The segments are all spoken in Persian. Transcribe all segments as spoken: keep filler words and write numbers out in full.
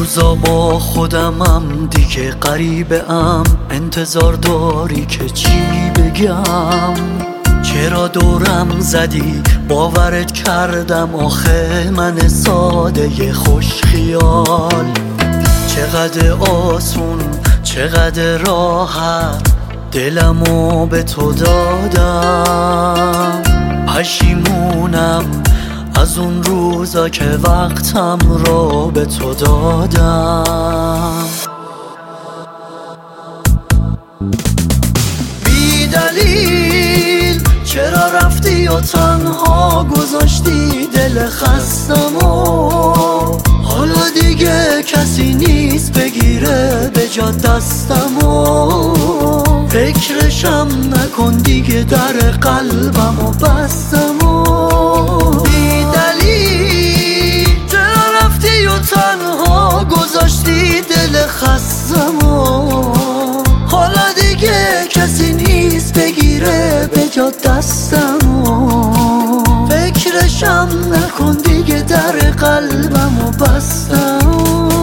روزا با خودمم دیگه غریبه ام، انتظار داری که چی بگم؟ چرا دورم زدی باورت کردم آخه من ساده خوش خیال. چقدر آسون چقدر راحت دلمو به تو دادم، پشیمونم از اون روزا که وقتم رو به تو دادم. بی دلیل چرا رفتی و تنها گذاشتی دل خستمو؟ حالا دیگه کسی نیست بگیره به جا دستمو. فکرشم نکن دیگه در قلبمو بستمو. بی دلیل چرا رفتی و تنها گذاشتی دل خستمو؟ حالا دیگه کسی نیست بگیره به جا دستمو. فکرشم نکن دیگه در قلبمو بستمو.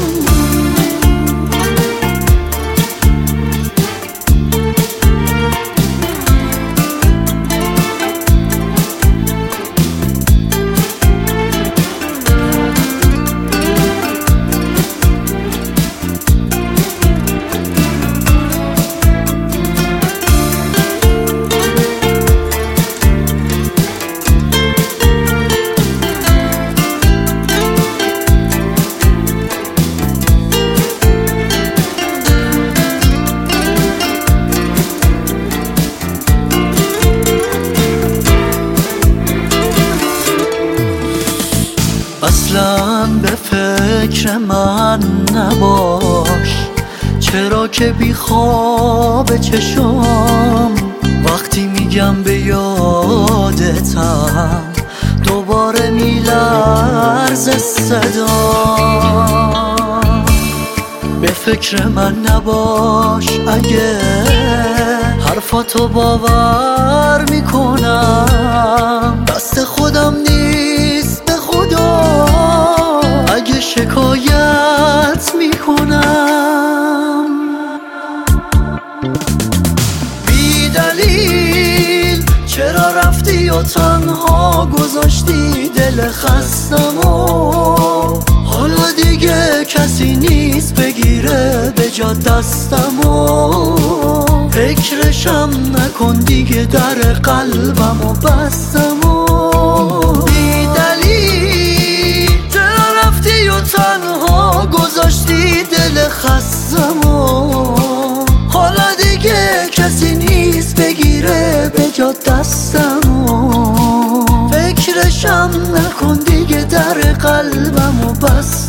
اصلاً به فکر من نباش، چرا که بی خواب چشم وقتی میگم به یادتم دوباره میلرزه صدا. به فکر من نباش اگه حرفاتو باور میکنم، دست خودم نیست به خدا اگه شکایت میکنم. بی دلیل چرا رفتی و تنها گذاشتی دل خستمو؟ حالا دیگه کسی نیست بگیره به جا دستمو. فکرشم نکن دیگه در قلبمو بستمو. بی دلیل چرا رفتی و تنها گذاشتی دل خستمو؟ حالا دیگه کسی نیست بگیره به جا دستمو. فکرشم نکن دیگه در قلبمو بستمو.